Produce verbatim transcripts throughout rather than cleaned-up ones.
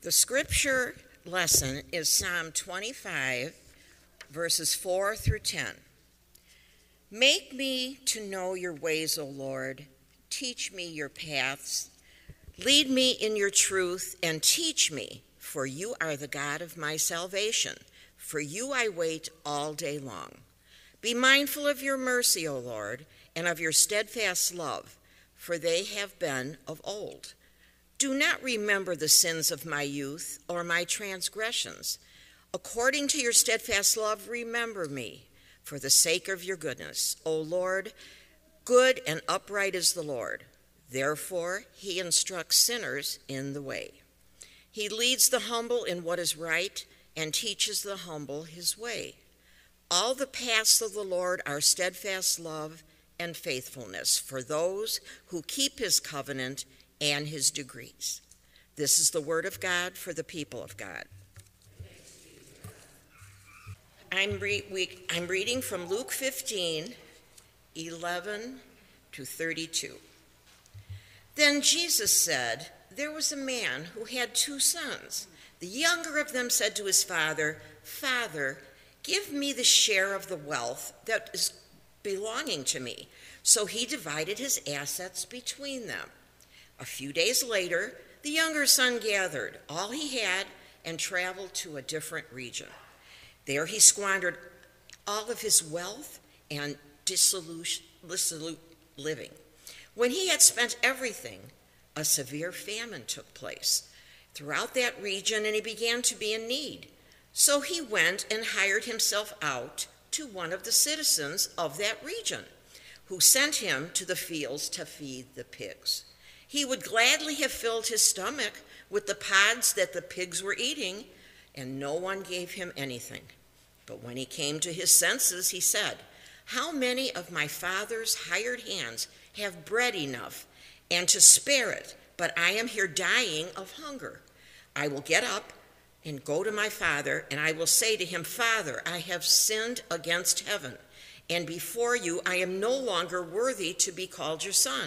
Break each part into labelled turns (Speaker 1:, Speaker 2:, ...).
Speaker 1: The scripture lesson is Psalm twenty-five, verses four through ten. Make me to know your ways, O Lord. Teach me your paths. Lead me in your truth and teach me, for you are the God of my salvation. For you I wait all day long. Be mindful of your mercy, O Lord, and of your steadfast love, for they have been of old. Do not remember the sins of my youth or my transgressions. According to your steadfast love, remember me, for the sake of your goodness. O Lord, good and upright is the Lord. Therefore, he instructs sinners in the way. He leads the humble in what is right and teaches the humble his way. All the paths of the Lord are steadfast love and faithfulness for those who keep his covenant and his decrees. This is the word of God for the people of God. I'm, re- we, I'm reading from Luke fifteen, eleven to thirty-two. Then Jesus said, there was a man who had two sons. The younger of them said to his father, Father, give me the share of the wealth that is belonging to me. So he divided his assets between them. A few days later, the younger son gathered all he had and traveled to a different region. There he squandered all of his wealth and dissolute, dissolute living. When he had spent everything, a severe famine took place throughout that region, and he began to be in need. So he went and hired himself out to one of the citizens of that region, who sent him to the fields to feed the pigs. He would gladly have filled his stomach with the pods that the pigs were eating, and no one gave him anything. But when he came to his senses, he said, how many of my father's hired hands have bread enough and to spare it, but I am here dying of hunger? I will get up and go to my father, and I will say to him, Father, I have sinned against heaven, and before you I am no longer worthy to be called your son.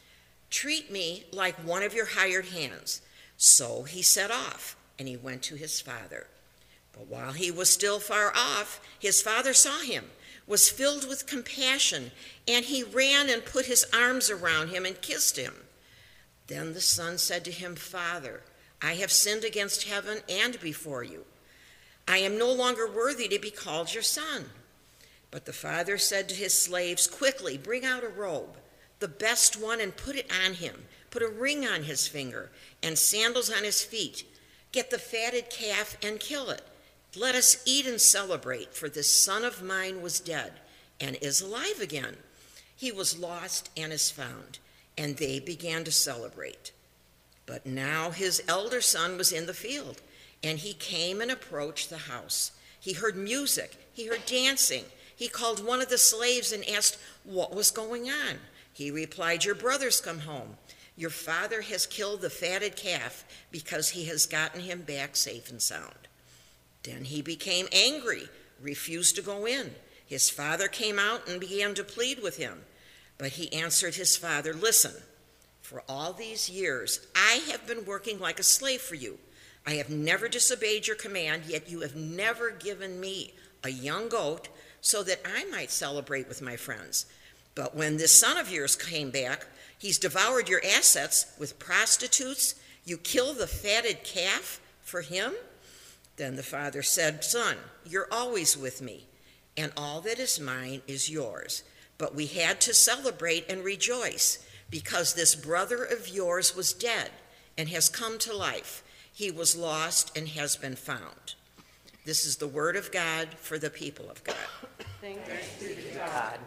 Speaker 1: Treat me like one of your hired hands. So he set off, and he went to his father. But while he was still far off, his father saw him, was filled with compassion, and he ran and put his arms around him and kissed him. Then the son said to him, Father, I have sinned against heaven and before you. I am no longer worthy to be called your son. But the father said to his slaves, quickly, bring out a robe, the best one, and put it on him. Put a ring on his finger and sandals on his feet. Get the fatted calf and kill it. Let us eat and celebrate, for this son of mine was dead and is alive again. He was lost and is found. And they began to celebrate. But now his elder son was in the field, and he came and approached the house. He heard music, he heard dancing. He called one of the slaves and asked what was going on. He replied, your brother's come home. Your father has killed the fatted calf because he has gotten him back safe and sound. Then he became angry, refused to go in. His father came out and began to plead with him. But he answered his father, listen, for all these years I have been working like a slave for you. I have never disobeyed your command, yet you have never given me a young goat so that I might celebrate with my friends. But when this son of yours came back, he's devoured your assets with prostitutes. You kill the fatted calf for him? Then the father said, son, you're always with me, and all that is mine is yours. But we had to celebrate and rejoice because this brother of yours was dead and has come to life. He was lost and has been found. This is the word of God for the people of God.
Speaker 2: Thanks be to God.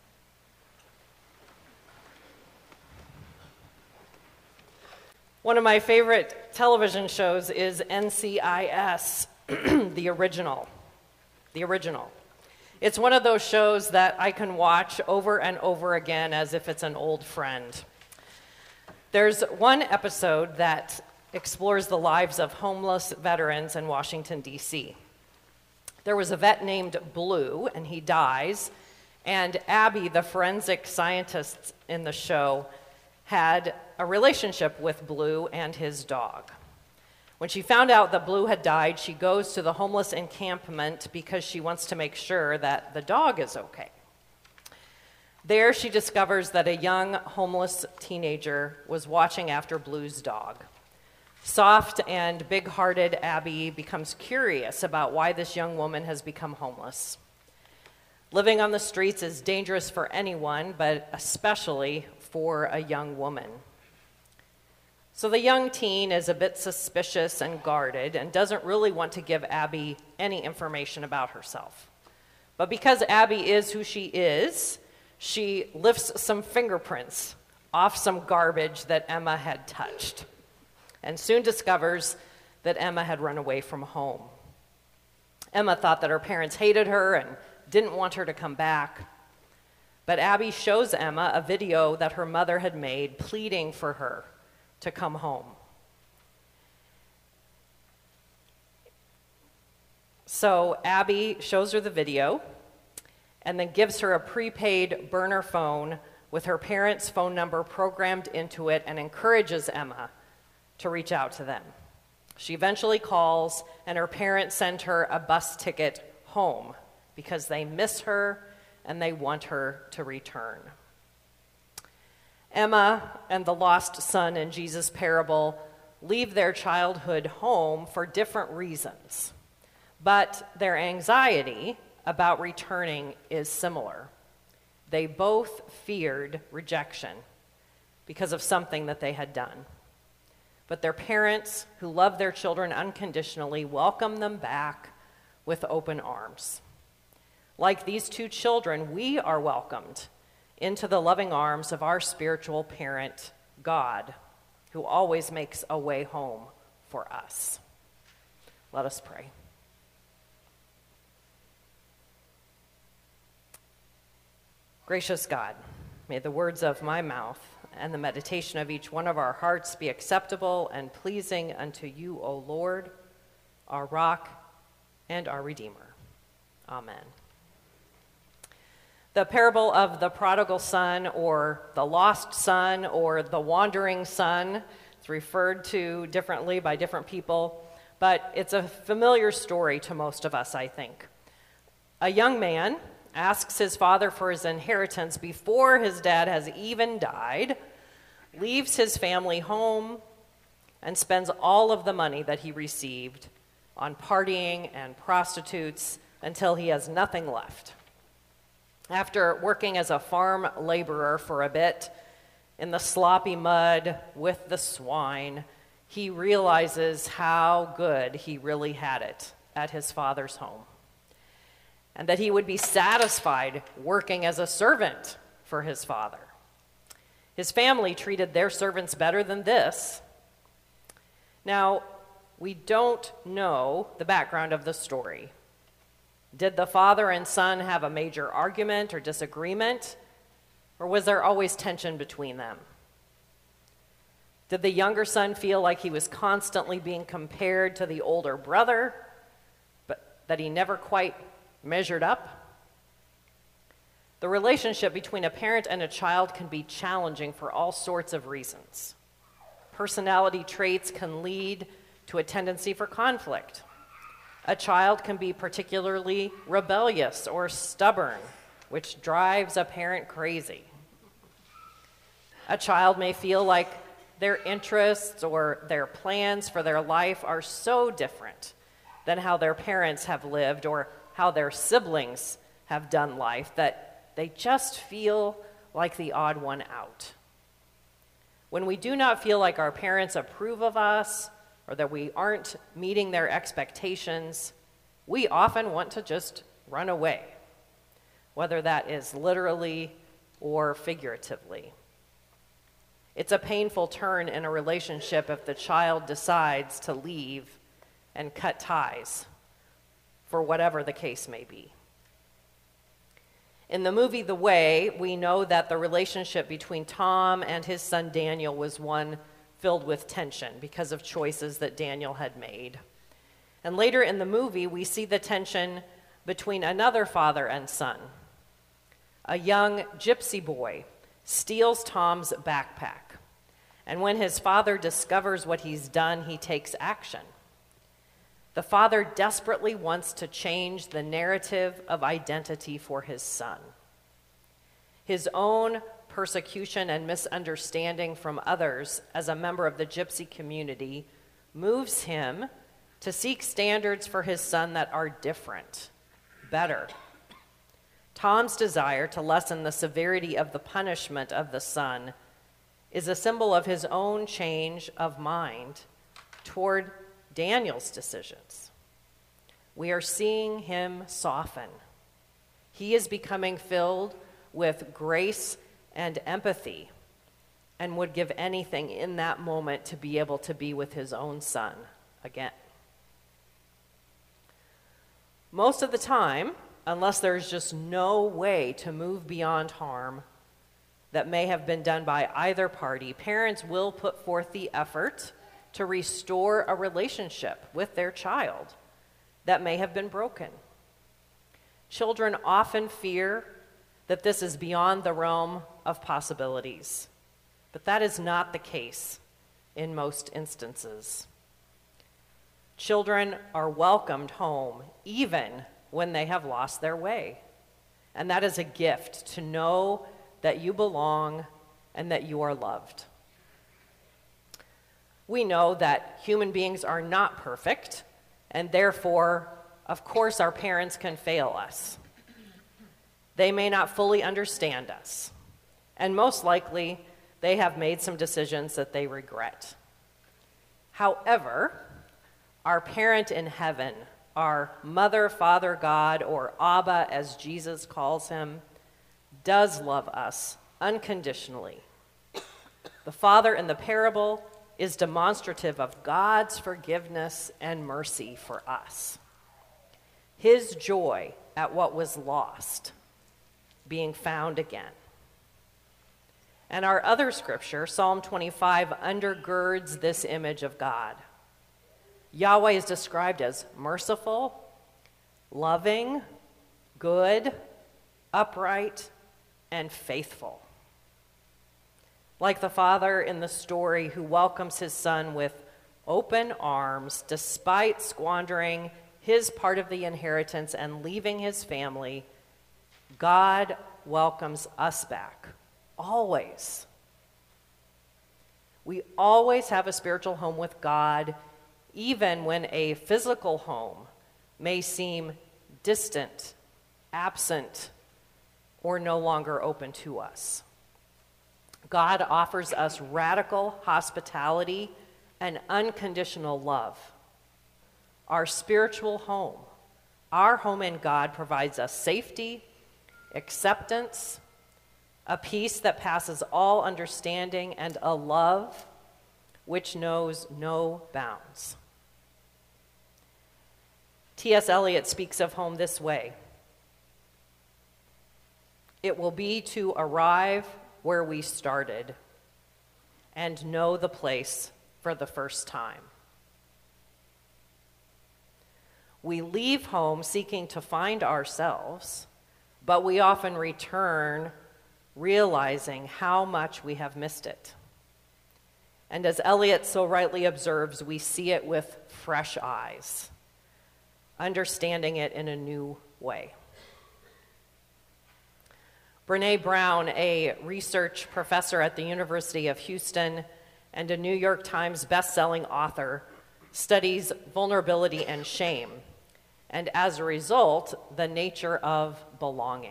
Speaker 2: One of my favorite television shows is N C I S, the original. The original. It's one of those shows that I can watch over and over again as if it's an old friend. There's one episode that explores the lives of homeless veterans in Washington, D C There was a vet named Blue, and he dies, and Abby, the forensic scientist in the show, had a relationship with Blue and his dog. When she found out that Blue had died, she goes to the homeless encampment because she wants to make sure that the dog is okay. There she discovers that a young homeless teenager was watching after Blue's dog. Soft and big-hearted Abby becomes curious about why this young woman has become homeless. Living on the streets is dangerous for anyone, but especially for a young woman. So the young teen is a bit suspicious and guarded and doesn't really want to give Abby any information about herself. But because Abby is who she is, she lifts some fingerprints off some garbage that Emma had touched and soon discovers that Emma had run away from home. Emma thought that her parents hated her and didn't want her to come back. But Abby shows Emma a video that her mother had made pleading for her to come home. So Abby shows her the video and then gives her a prepaid burner phone with her parents' phone number programmed into it and encourages Emma to reach out to them. She eventually calls, and her parents send her a bus ticket home because they miss her and they want her to return. Emma and the lost son in Jesus' parable leave their childhood home for different reasons, but their anxiety about returning is similar. They both feared rejection because of something that they had done. But their parents, who love their children unconditionally, welcome them back with open arms. Like these two children, we are welcomed into the loving arms of our spiritual parent, God, who always makes a way home for us. Let us pray. Gracious God, may the words of my mouth and the meditation of each one of our hearts be acceptable and pleasing unto you, O Lord, our rock and our Redeemer. Amen. The parable of the prodigal son, or the lost son, or the wandering son, it's referred to differently by different people, but it's a familiar story to most of us, I think. A young man asks his father for his inheritance before his dad has even died, leaves his family home, and spends all of the money that he received on partying and prostitutes until he has nothing left. After working as a farm laborer for a bit in the sloppy mud with the swine, he realizes how good he really had it at his father's home, and that he would be satisfied working as a servant for his father. His family treated their servants better than this. Now, we don't know the background of the story. Did the father and son have a major argument or disagreement, or was there always tension between them? Did the younger son feel like he was constantly being compared to the older brother, but that he never quite measured up? The relationship between a parent and a child can be challenging for all sorts of reasons. Personality traits can lead to a tendency for conflict. A child can be particularly rebellious or stubborn, which drives a parent crazy. A child may feel like their interests or their plans for their life are so different than how their parents have lived or how their siblings have done life that they just feel like the odd one out. When we do not feel like our parents approve of us or that we aren't meeting their expectations, we often want to just run away, whether that is literally or figuratively. It's a painful turn in a relationship if the child decides to leave and cut ties, for whatever the case may be. In the movie The Way, we know that the relationship between Tom and his son Daniel was one filled with tension because of choices that Daniel had made. And later in the movie, we see the tension between another father and son. A young gypsy boy steals Tom's backpack, And when his father discovers what he's done, he takes action. The father desperately wants to change the narrative of identity for his son. His own persecution and misunderstanding from others as a member of the gypsy community moves him to seek standards for his son that are different, better. Tom's desire to lessen the severity of the punishment of the son is a symbol of his own change of mind toward Daniel's decisions. We are seeing him soften. He is becoming filled with grace and empathy and would give anything in that moment to be able to be with his own son again. Most of the time, unless there's just no way to move beyond harm that may have been done by either party, parents will put forth the effort to restore a relationship with their child that may have been broken. Children often fear that this is beyond the realm of possibilities, but that is not the case in most instances. Children are welcomed home even when they have lost their way, and that is a gift to know that you belong and that you are loved. We know that human beings are not perfect, and therefore, of course, our parents can fail us. They may not fully understand us, and most likely, they have made some decisions that they regret. However, our parent in heaven, our Mother, Father, God, or Abba, as Jesus calls him, does love us unconditionally. The father in the parable is demonstrative of God's forgiveness and mercy for us. His joy at what was lost being found again. And our other scripture, Psalm twenty-five, undergirds this image of God. Yahweh is described as merciful, loving, good, upright, and faithful. Like the father in the story who welcomes his son with open arms despite squandering his part of the inheritance and leaving his family, God welcomes us back, always. We always have a spiritual home with God, even when a physical home may seem distant, absent, or no longer open to us. God offers us radical hospitality and unconditional love. Our spiritual home, our home in God, provides us safety, acceptance, a peace that passes all understanding, and a love which knows no bounds. T S Eliot speaks of home this way: it will be to arrive where we started and know the place for the first time. We leave home seeking to find ourselves, but we often return realizing how much we have missed it. And as Eliot so rightly observes, we see it with fresh eyes, understanding it in a new way. Brené Brown, a research professor at the University of Houston and a New York Times best-selling author, studies vulnerability and shame, and as a result, the nature of belonging.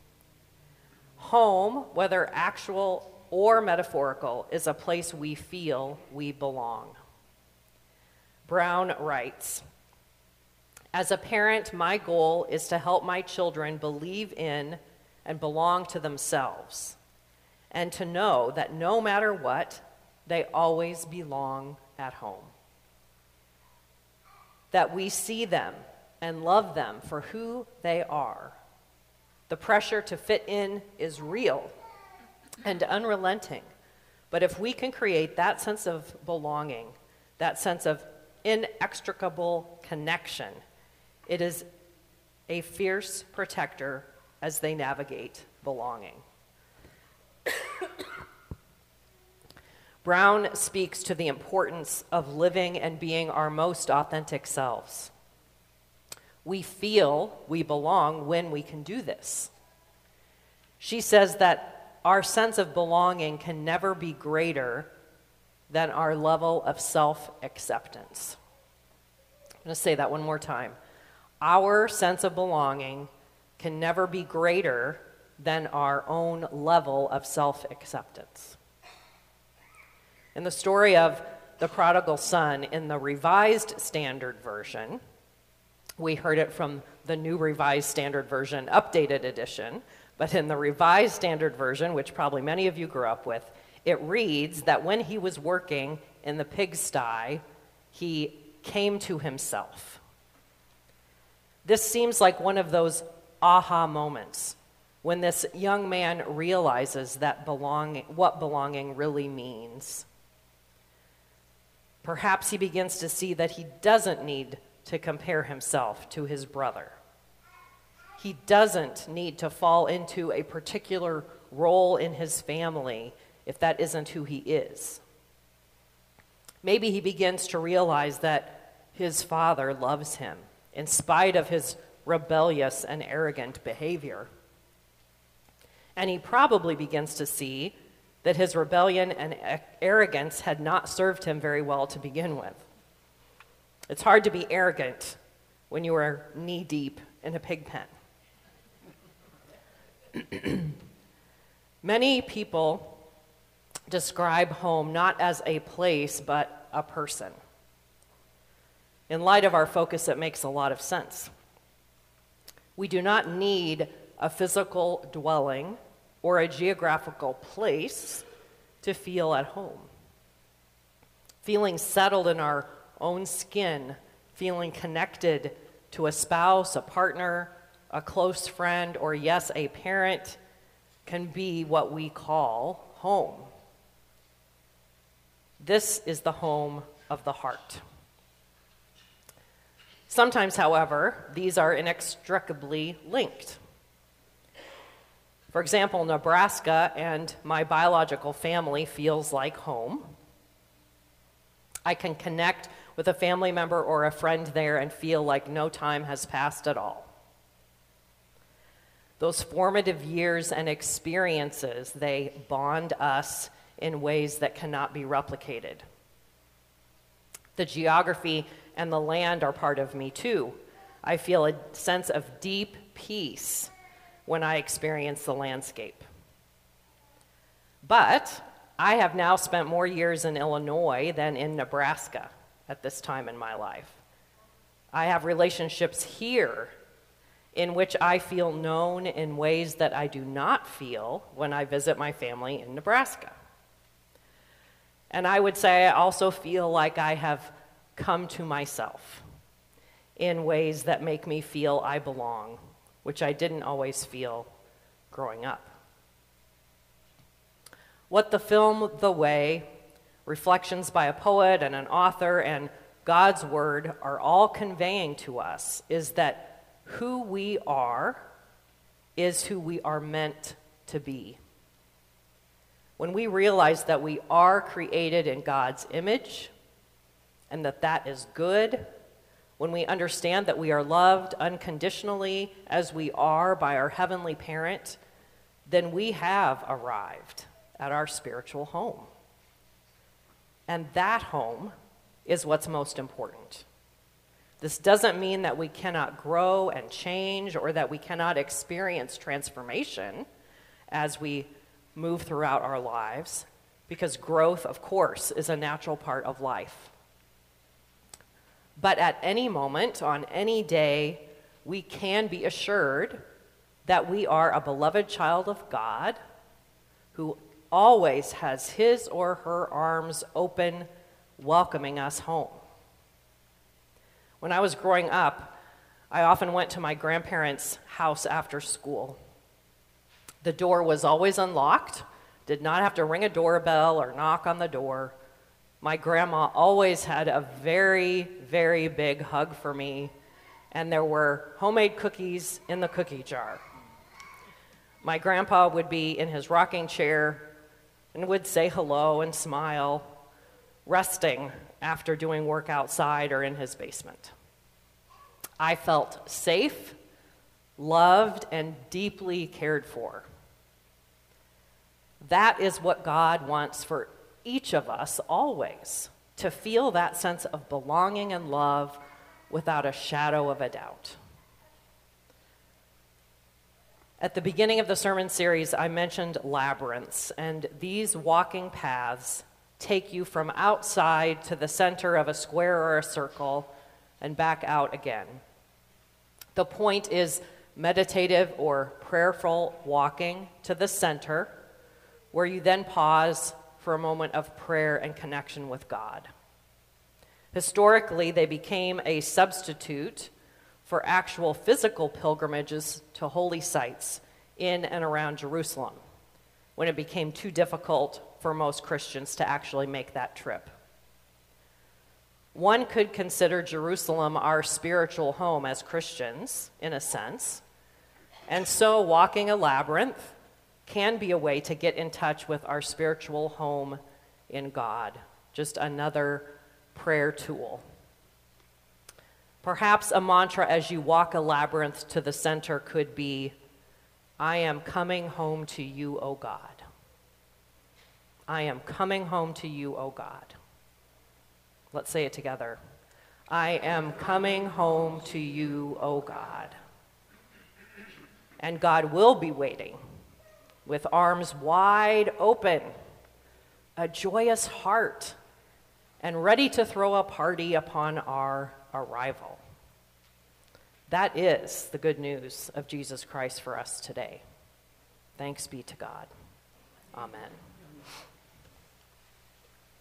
Speaker 2: Home, whether actual or metaphorical, is a place we feel we belong. Brown writes, "As a parent, my goal is to help my children believe in and belong to themselves, and to know that no matter what, they always belong at home. That we see them and love them for who they are. The pressure to fit in is real and unrelenting, but if we can create that sense of belonging, that sense of inextricable connection, it is a fierce protector as they navigate belonging." Brown speaks to the importance of living and being our most authentic selves. We feel we belong when we can do this. She says that our sense of belonging can never be greater than our level of self-acceptance. I'm going to say that one more time. Our sense of belonging can never be greater than our own level of self-acceptance. In the story of the prodigal son, in the Revised Standard Version, we heard it from the New Revised Standard Version, updated edition, but in the Revised Standard Version, which probably many of you grew up with, it reads that when he was working in the pigsty, he came to himself. This seems like one of those aha moments when this young man realizes that belonging, what belonging really means. Perhaps he begins to see that he doesn't need to compare himself to his brother. He doesn't need to fall into a particular role in his family if that isn't who he is. Maybe he begins to realize that his father loves him in spite of his rebellious and arrogant behavior. And he probably begins to see that his rebellion and arrogance had not served him very well to begin with. It's hard to be arrogant when you are knee-deep in a pig pen. Many people describe home not as a place, but a person. In light of our focus, it makes a lot of sense. We do not need a physical dwelling or a geographical place to feel at home. Feeling settled in our own skin, feeling connected to a spouse, a partner, a close friend, or yes, a parent, can be what we call home. This is the home of the heart. Sometimes, however, these are inextricably linked. For example, Nebraska and my biological family feels like home. I can connect with a family member or a friend there and feel like no time has passed at all. Those formative years and experiences, they bond us in ways that cannot be replicated. The geography and the land are part of me too. I feel a sense of deep peace when I experience the landscape. But I have now spent more years in Illinois than in Nebraska at this time in my life. I have relationships here in which I feel known in ways that I do not feel when I visit my family in Nebraska. And I would say I also feel like I have come to myself in ways that make me feel I belong, which I didn't always feel growing up. What the film The Way, reflections by a poet and an author, and God's Word are all conveying to us is that who we are is who we are meant to be. When we realize that we are created in God's image and that that is good, when we understand that we are loved unconditionally as we are by our heavenly parent, then we have arrived at our spiritual home. And that home is what's most important. This doesn't mean that we cannot grow and change or that we cannot experience transformation as we move throughout our lives, because growth, of course, is a natural part of life. But at any moment, on any day, we can be assured that we are a beloved child of God who always has his or her arms open, welcoming us home. When I was growing up, I often went to my grandparents' house after school. The door was always unlocked, did not have to ring a doorbell or knock on the door. My grandma always had a very, very big hug for me, and there were homemade cookies in the cookie jar. My grandpa would be in his rocking chair, and would say hello and smile, resting after doing work outside or in his basement. I felt safe, loved, and deeply cared for. That is what God wants for each of us always, to feel that sense of belonging and love without a shadow of a doubt. At the beginning of the sermon series, I mentioned labyrinths, and these walking paths take you from outside to the center of a square or a circle and back out again. The point is meditative or prayerful walking to the center, where you then pause for a moment of prayer and connection with God. Historically, they became a substitute for actual physical pilgrimages to holy sites in and around Jerusalem, when it became too difficult for most Christians to actually make that trip. One could consider Jerusalem our spiritual home as Christians, in a sense, and so walking a labyrinth can be a way to get in touch with our spiritual home in God, just another prayer tool. Perhaps a mantra as you walk a labyrinth to the center could be, I am coming home to you, O God. I am coming home to you, O God. Let's say it together. I am coming home to you, O God. And God will be waiting with arms wide open, a joyous heart, and ready to throw a party upon our arrival. That is the good news of Jesus Christ for us today. Thanks be to God. Amen.